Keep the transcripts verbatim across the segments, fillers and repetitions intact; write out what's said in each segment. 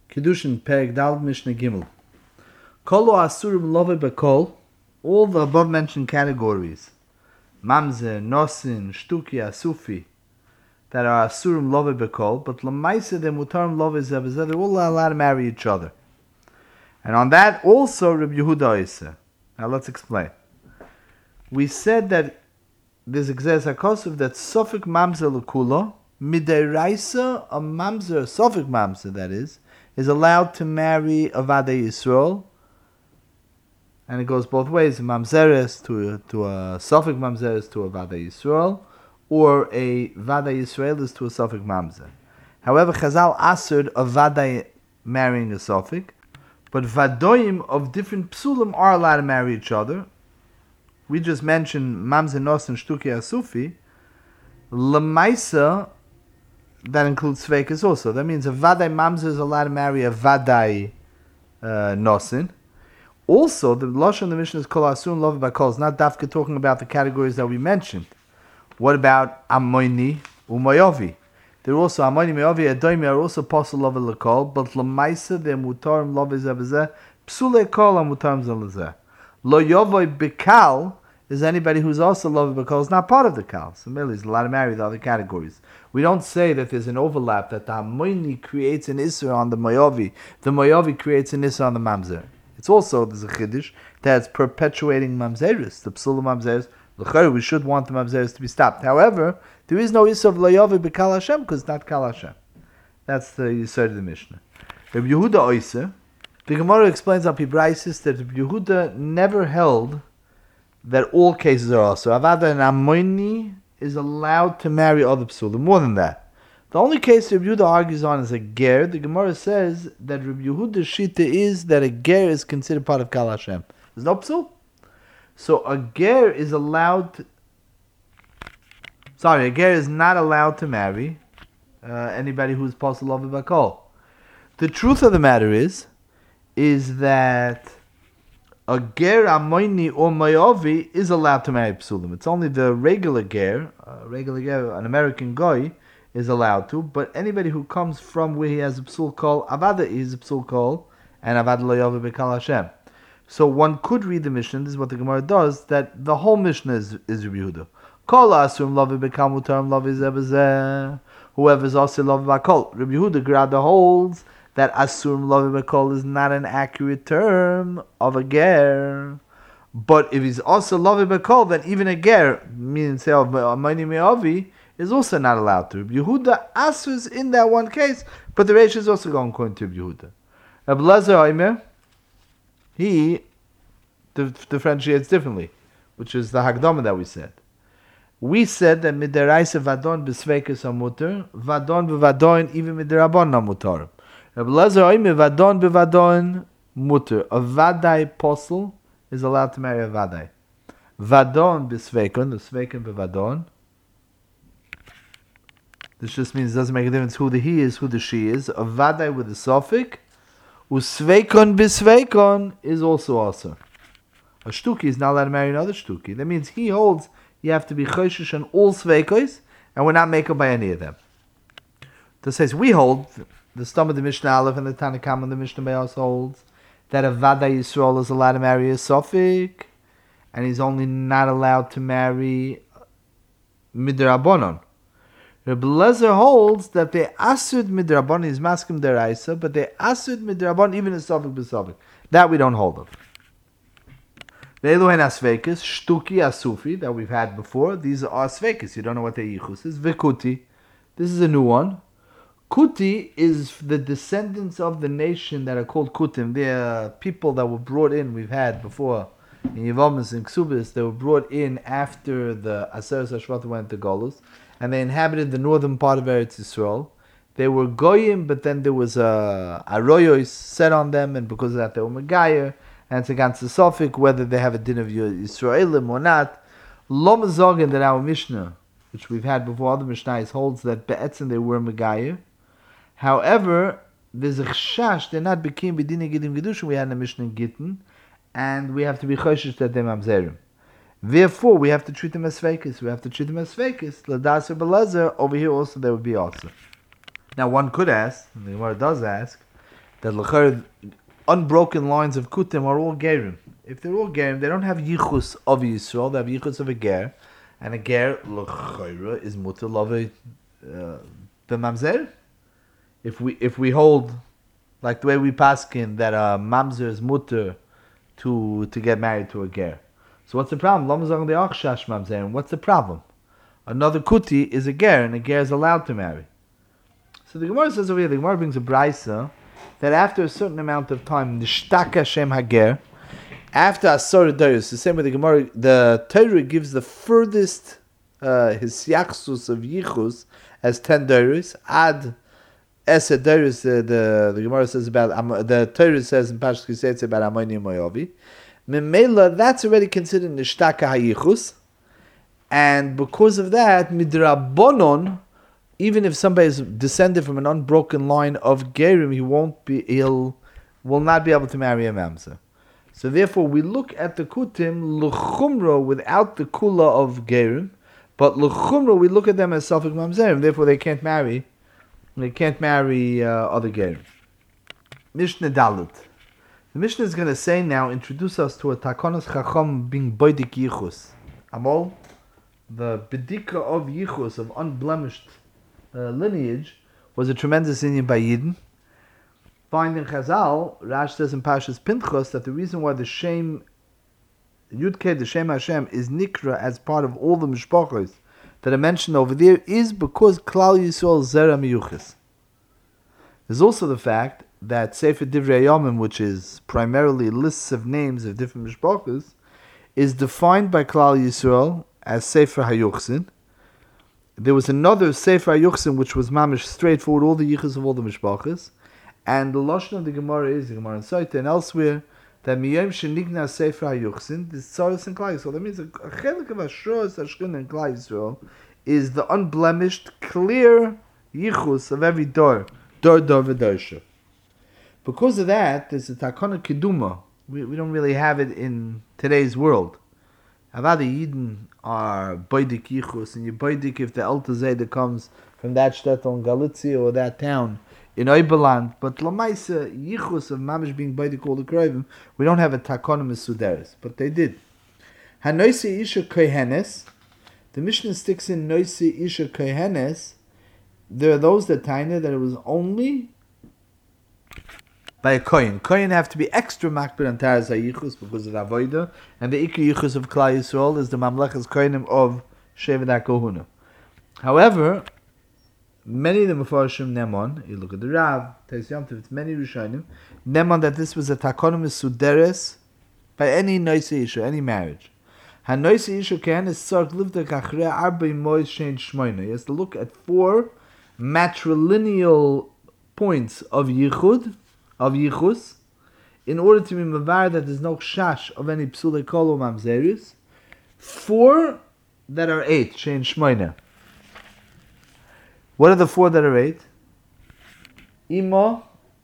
Kedushin Perek Dal Mishnah Gimel. Kolo Asurim Love Bekol, all the above mentioned categories, Mamzer, Nosin, Shtuki, Asufi, that are Asurim Love Bekol, but Lamaisa de Mutarim Love Zebazeh, they're all allowed to marry each other. And on that also Rabbi Yehuda Isa. Now let's explain. We said that there's Gzez HaKosov that Sofik Mamzer L'Kula, Midei a Mamzer, Sofik Mamzer that is, is allowed to marry a Vadei Yisrael, and it goes both ways, a Mamzeres to a, to a Sofik Mamzeres to a Vadei Yisrael, or a Vadei Yisraelis to a Sofik Mamzer. However, Chazal assered a Vadei marrying a Sofik, but Vadoim of different Psulim are allowed to marry each other. We just mentioned Mamzer, Nos, and Shtuki Asufi. Lemaisa, that includes Sveikas also. That means a Vadai Mamzer is allowed to marry a Vadai uh, Nosin. Also, the Lashon of the Mishnah is Kol Asun Love Bakol. It's not Dafka talking about the categories that we mentioned. What about Amoini Umayovi? They're also Amoini Umayovi Adoimi are also possible Love Lakol, but Lamaisa they're Mutarim Love Zevazeh Psule Kol Mutarim Zelazeh. Lo Yovoi Bekal is anybody who's also Love Bakol is not part of the Kal. So merely is allowed to marry the other categories. We don't say that there's an overlap, that the Amoini creates an Isra on the Moyovi, the Moyovi creates an Isra on the Mamzer. It's also, there's a Chiddush, that's perpetuating Mamzeris, the Psula Mamzeris. L'chayr, we should want the Mamzeris to be stopped. However, there is no Isra of Loyovi B'Kal Hashem, because it's not Kal Hashem. That's the Yisod of the Mishnah. Rabbi Yehuda Oise, the Gemara explains on Pibraisis that Rabbi Yehuda never held that all cases are also. Avada and Amoini is allowed to marry other psulim. More than that, the only case Rabbi Yehuda argues on is a ger. The Gemara says that Rabbi Yehuda's shita is that a ger is considered part of Kal Hashem. There's no psul, so a ger is allowed. To, sorry, a ger is not allowed to marry uh, anybody who's possible of a bakol. The truth of the matter is, is that a ger amoini or mayovi is allowed to marry psulim. It's only the regular ger, uh, regular ger, an American goy, is allowed to. But anybody who comes from where he has a psul kol, avada is a psul kol, and avada lo yovi bekal Hashem. So one could read the Mishnah. This is what the Gemara does. That the whole Mishnah is is Rabbi Yehuda. Kol asum lovi bekal mutarim lovi zebazeh. Whoever is also lovi bakol. Rabbi Yehuda Grada holds that Asurim Lovi Bekol is not an accurate term of a ger. But if he's also Lovi Bekol, then even a ger, meaning say of Amoini Me'ovi, is also not allowed to. Rabbi Yehuda Asus in that one case, but the Reish is also going according to Rabbi Yehuda. Rabbi Lezer Omer, he dif- differentiates differently, which is the Hagdama that we said. We said that Midaraisa Vadon B'Sveikas Amuter, Vadon B'Vadon, even Midarabon Amutar. Rabbi Lezer Oime Vadon bevadon muter. A vadai apostle is allowed to marry a vadai. Vadon besveikon, the sveikon bevadon. This just means it doesn't make a difference who the he is, who the she is. A vadai with a suffix, usveikon besveikon is also also. A shtuki is not allowed to marry another shtuki. That means he holds you have to be choshish on all sveikos, and we're not making by any of them. That says we hold. The stum of the Mishnah Aleph and the Tanakam and the Mishnah Be'os holds that a Vadai Yisrael is allowed to marry a Sofik, and he's only not allowed to marry Midrabanon. Rabbi Lezer holds that they asud Midrabanon is maskim deraisa, but they asud Midrabanon even a Sofik b'Sofik. That we don't hold of. The Elohen Asvekis, Shtuki Asufi, that we've had before, these are Asvekis. You don't know what their yichus is. Vikuti. This is a new one. Kuti is the descendants of the nation that are called Kutim. They are people that were brought in, we've had before, in Yevamis and Ksubis, they were brought in after the Aseres HaShvat went to Golus, and they inhabited the northern part of Eretz Yisrael. They were Goyim, but then there was a Aroyos set on them, and because of that they were Megayer, and it's against the Sophic, whether they have a din of Yisraelim or not. Lo Mazogin, that our Mishnah, which we've had before, other Mishnahs, holds that Be'etzim they were Megayer. However, there's a chashash, they're not became b'dinei gidim gedushin, we had in the Mishnah in Gittin, and we have to be choshish that they're mamzerim. Therefore, we have to treat them as fakis. We have to treat them as fakis. Ladas or belezer, over here also there would be also. Now one could ask, and the Gemara does ask, that l'chayr unbroken lines of kutim are all gerim. If they're all gerim, they don't have yichus of Yisrael. They have yichus of a ger, and a ger l'chayr is mutar love b'mamzer. If we if we hold like the way we paskin that a mamzer is mutar to to get married to a ger. So what's the problem? Lamazang de achshash mamzer. What's the problem? Another kuti is a ger, and a ger is allowed to marry. So the Gemara says over here, the Gemara brings a brisa that after a certain amount of time, nishtaka shem hager, after asor doros, the same way the Gemara, the Torah gives the furthest uh, his siachsus of yichus as ten doros, ad esed doros. The, the the Gemara says about um, the Torah says in Pashas Kisetz about Amoni Moavi. Memela, that's already considered nishtaka hayichus, and because of that, midrabanon. Even if somebody is descended from an unbroken line of gerim, he won't be he'll will not be able to marry a mamzer. So therefore, we look at the kutim l'chumra without the kula of gerim, but l'chumra we look at them as safek mamzerim. Therefore, they can't marry. They can't marry uh, other gerim. Mishnah Dalit. The Mishnah is going to say now, introduce us to a takonos chacham being boidik yichus. Amol, the bedika of yichus of unblemished Uh, lineage was a tremendous Indian by Yidden. Find in Chazal, Rash says in Pashas Pinchas that the reason why the Shem Yudke, the Shem Hashem, is Nikra as part of all the Mishpachos that are mentioned over there is because Klal Yisrael Zera Miyuchis. There's also the fact that Sefer Divrei Yomim, which is primarily lists of names of different Mishpachos, is defined by Klal Yisrael as Sefer HaYuchsin. There was another Sefer HaYuchsin which was mamish straightforward, all the yichus of all the mishpachas, and the lashon of the Gemara is the Gemara in Saita and elsewhere that miyom shenigna Sefer HaYuchsin the tzaros and Klal Yisrael. That means a chelik of Ashros Ashkin and Klal Yisrael is the unblemished, clear yichus of every door, door, door, v'dorsha. Because of that, there's a takana keduma. We we don't really have it in today's world. Avada Yidden are boidik yichus, and you boidik if the Alta Zayda comes from that shtetl in Galicia or that town in Oiberland. But Lamaisa yichus of mamish being boidik all the krovim, we don't have a takonim suderis, but they did. Hanoisi isha kohenes, the Mishnah sticks in noisi isha kohenes. There are those that taina that it was only by a kohen. Kohen have to be extra makbid on taras hayichus because of avoida, and the ikri yichus of Klal Yisrael is the mamlechas kohenim of Shevet HaKohuna. However, many of the Mefarshim Nemon, you look at the Rav, Teis Yom Tov, it's many Rishonim, Nemon that this was a takonim suderes by any noise isha, any marriage. Ha noise isha can is tzark livda kachre arba mois shein shmoina. He has to look at four matrilineal points of yichud, of yichus, in order to be mavar that there's no shash of any psule kol or mamzeris. Four that are eight, shein shmoina. What are the four that are eight? Ima,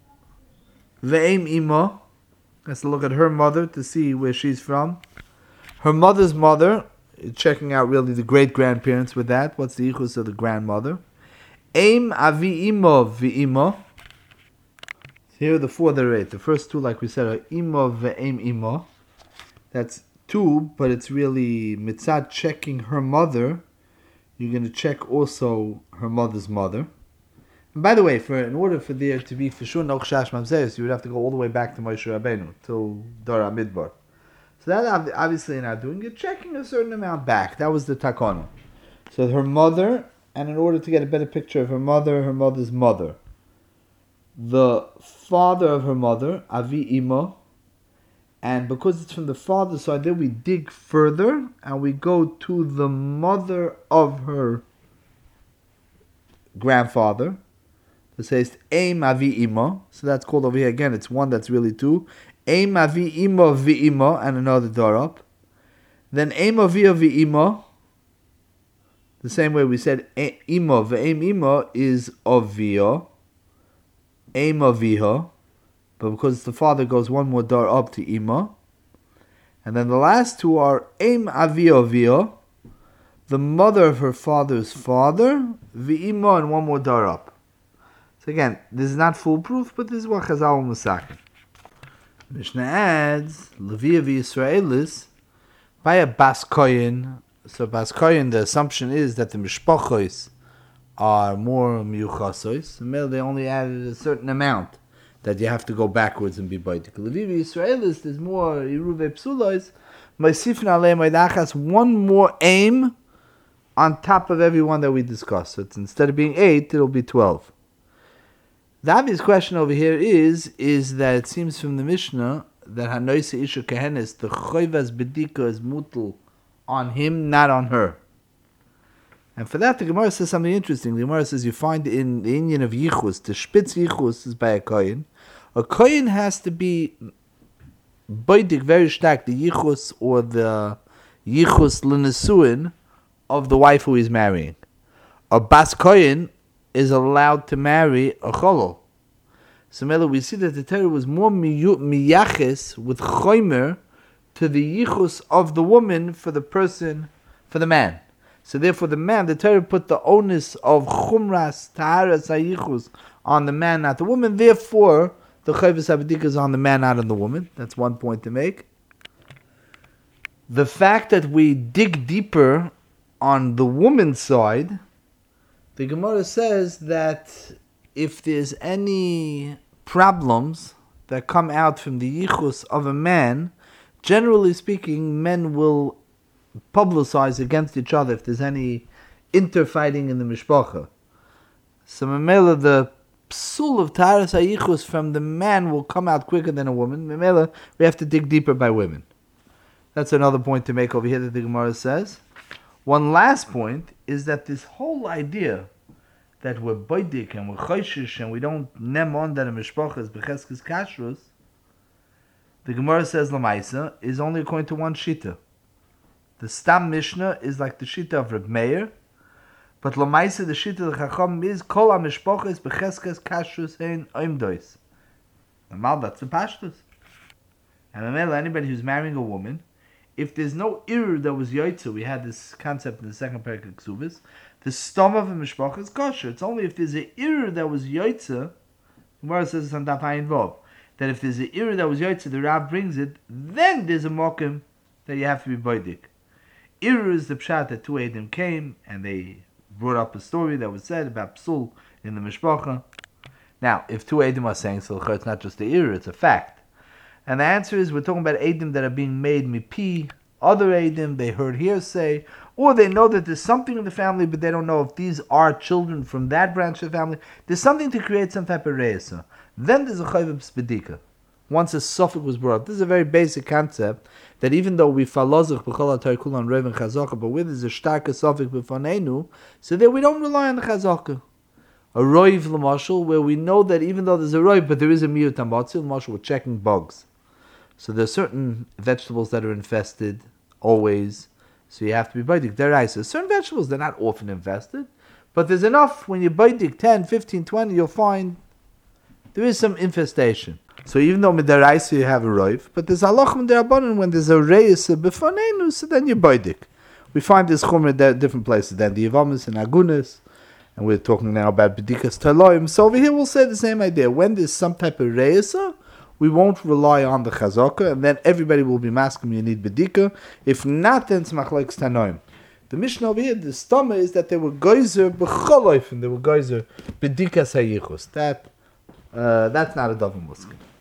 ve'em ima. Let's look at her mother to see where she's from. Her mother's mother, checking out really the great-grandparents with that. What's the yichus of the grandmother? Eim avi ima ve'ima. Here are the four that are eight. The first two, like we said, are ima ve'em ima. That's two, but it's really mitzad checking her mother. You're going to check also her mother's mother. And by the way, for in order for there to be for sure no chash mamzeres, you would have to go all the way back to Moshe Rabbeinu till Dor Midbar. So that obviously you're not doing. You're checking a certain amount back. That was the takana. So her mother, and in order to get a better picture of her mother, her mother's mother, the father of her mother, Avi Ima, and because it's from the father's side, then we dig further and we go to the mother of her grandfather. It says Eim Avi Ima. So that's called over here again. It's one that's really two. Eim Avi Ima Vi Ima, and another door up. Then Eim Avi Vi Ima. The same way we said Ima Ve'eim Ima is Avia. Eim Aviha. But because the father goes one more door up to Ima. And then the last two are Eim Avi Avia, the mother of her father's father, V'ima, and one more door up. So again, this is not foolproof, but this is what Chazal Musakin. Mishnah adds, Leviya v'Yisraelis, by a Bas Koyin. So Bas Koyin, the assumption is that the Mishpachos are more Miyuchasos. And they only added a certain amount that you have to go backwards and be Baitik. Leviya v'Yisraelis, there's more Yeruve Psulos. Ma'isifna alei Maidachas, one more aim on top of every one that we discussed. So it's, instead of being eight, it'll be twelve. The obvious question over here is, is that it seems from the Mishnah that Hanoise Isha Kehenis, the Choyvas Bedika is mutal on him, not on her. And for that, the Gemara says something interesting. The Gemara says you find in the Indian of Yichus, the Spitz Yichus is by a Koyin. A Koyin has to be Baidik very stark, the Yichus or the Yichus L'Nesuin of the wife who he's marrying. A Bas Koyin is allowed to marry a Cholol. So Mela, we see that the Torah was more miyaches with Choymer to the Yichus of the woman for the person, for the man. So therefore the man, the Torah put the onus of Chumras, Taharas, HaYichus on the man, not the woman. Therefore, the Chayvus HaBedika is on the man, not on the woman. That's one point to make. The fact that we dig deeper on the woman's side, the Gemara says that if there's any problems that come out from the yichus of a man, generally speaking, men will publicize against each other if there's any interfighting in the mishpacha. So, Memela, the psul of taharas hayichus from the man will come out quicker than a woman. Memela, we have to dig deeper by women. That's another point to make over here that the Gemara says. One last point is that this whole idea that we're boidik and we're choishish and we don't nem on that a mishpacha is becheskes kashrus, the Gemara says Lamaisa is only according to one shita. The Stam Mishnah is like the shita of Reb Meir, but Lamaisa the shita of the Chacham is kol ha-mishpacha is becheskes kashrus hein oimdois. Normal, that's the pashtus. And remember, anybody who's marrying a woman, if there's no ir that was yoitza, we had this concept in the second parak of Ksubis, the stom of a mishpacha is kosher. It's only if there's an ir that was yoitza, the Gemara says it's on Daf Ayin Vav, that if there's an ir that was yoitza, the Rav brings it, then there's a mokim that you have to be boidik. Ir is the pshat that two Eidim came, and they brought up a story that was said about psul in the mishpacha. Now, if two Eidim are saying so, it's not just the ir, it's a fact. And the answer is, we're talking about Eidim that are being made mipi, other Eidim, they heard hearsay, or they know that there's something in the family, but they don't know if these are children from that branch of the family. There's something to create some type of reisa. Then there's a chayv b'dika. Once a suffix was brought up. This is a very basic concept, that even though we falazach b'chol ha'tar kulan rev and chazaka, but where there's a starker suffix b'fanenu, so there we don't rely on the chazaka. A roiv l'mashal, where we know that even though there's a roiv, but there is a miyut ha'matzi, l'mashal, we're checking bugs. So there are certain vegetables that are infested, always, so you have to be baidik. There are certain vegetables, they're not often infested, but there's enough, when you baidik ten, fifteen, twenty, you'll find there is some infestation. So even though midaraisa you have a roiv, but there's halachim derabanan when there's a reis b'fanenu, so then you baidik. We find this chumra at different places, then the Yevamis and Agunis, and we're talking now about bedikas taloim. So over here we'll say the same idea. When there's some type of reisa, we won't rely on the chazaka, and then everybody will be masking you need bedika. If not, then it's machlekes tanoim. The Mishnah over here, the stama is that they were geyser b'choloif, and they were geyser bedikas hayichus. That, uh, that's not a davar muskin.